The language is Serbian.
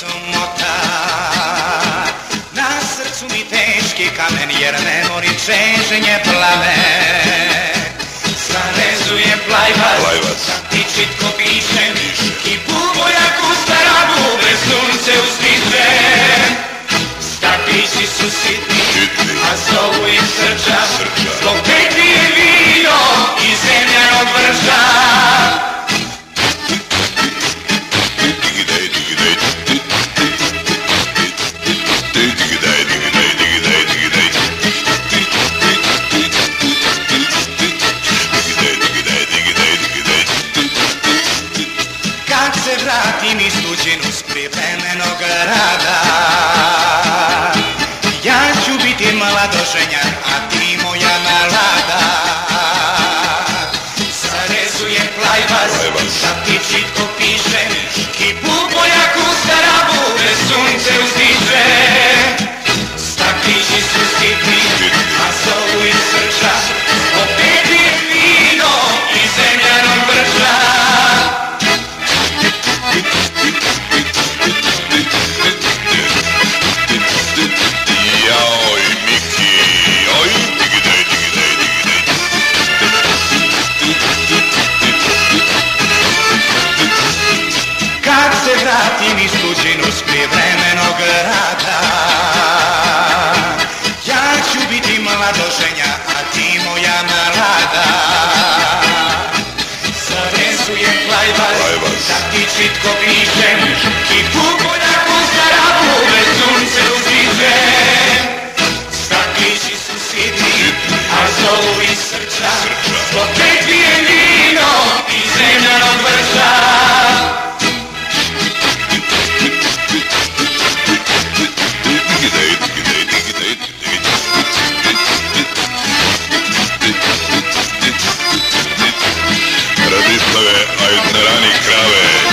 samota. Na srcu mi teški kamen, jer ne mori čežnje plave. Zarezuje plajvac, da ti čitko pišem, i bubojaku starabu bez sunce uzdiže. Stapići su sitni, a zovu ih srča, zbog petlije vino i zemljanog vrša. Kad se vratim iz tuđinu s privremenog rada, ja ću biti mladoženjak, a ti moja mlada. Zarezujem plajvac, da ti čitko pišem, i bubojaku starabu bez sunce uzdiže. Staklići su sitni, a zovu ih srča, opet je vino i zemljanog vrša. Kad se vratim iz tuđinu s privremenog rada, ja ću biti mladoženja, a ti moja mlada. Zarezujem plajvac, da ti čitko pišem, i buboljaku starabu bez sunce uzdiže. Staklići su sitni, a zovu ih srča, opet pijem vino i zemljanog vrša. Radislave, ajde ne rani krave.